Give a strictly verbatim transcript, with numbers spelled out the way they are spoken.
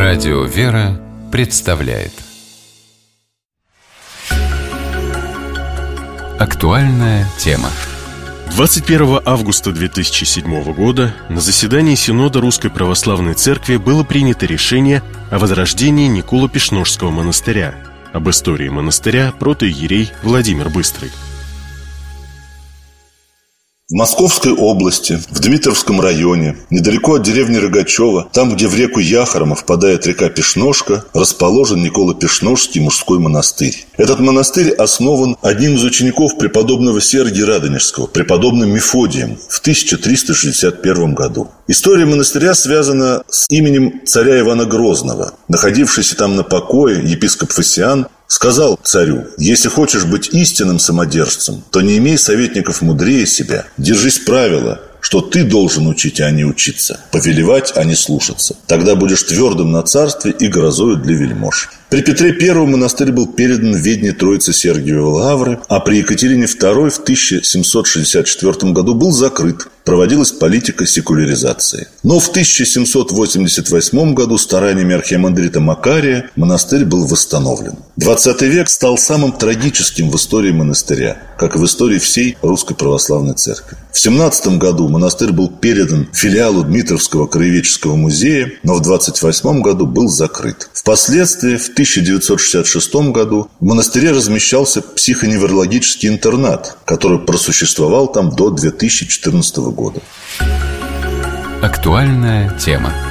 Радио «Вера» представляет актуальная тема. двадцать первого августа две тысячи седьмого года на заседании Синода Русской Православной Церкви было принято решение о возрождении Николо-Пешножского монастыря. Об истории монастыря протоиерей Владимир Быстрый. В Московской области, в Дмитровском районе, недалеко от деревни Рогачева, там, где в реку Яхрома впадает река Пешножка, расположен Николо-Пешножский мужской монастырь. Этот монастырь основан одним из учеников преподобного Сергия Радонежского, преподобным Мефодием, в тысяча триста шестьдесят первом году. История монастыря связана с именем царя Ивана Грозного. Находившийся там на покое епископ Фасиан сказал царю: «Если хочешь быть истинным самодержцем, то не имей советников мудрее себя. Держись правила, что ты должен учить, а не учиться, повелевать, а не слушаться. Тогда будешь твердым на царстве и грозою для вельмож». При Петре Первом монастырь был передан в ведение Троицы Сергиевой Лавры, а при Екатерине Второй в тысяча семьсот шестьдесят четвёртом году был закрыт. Проводилась политика секуляризации. Но в тысяча семьсот восемьдесят восьмом году стараниями архиемандрита Макария монастырь был восстановлен. двадцатый век стал самым трагическим в истории монастыря, как и в истории всей Русской Православной Церкви. В семнадцатом году монастырь был передан филиалу Дмитровского краеведческого музея, но в двадцать восьмом году был закрыт. Впоследствии, в тысяча девятьсот шестьдесят шестом году в монастыре размещался психоневрологический интернат, который просуществовал там до две тысячи четырнадцатого года. Актуальная тема.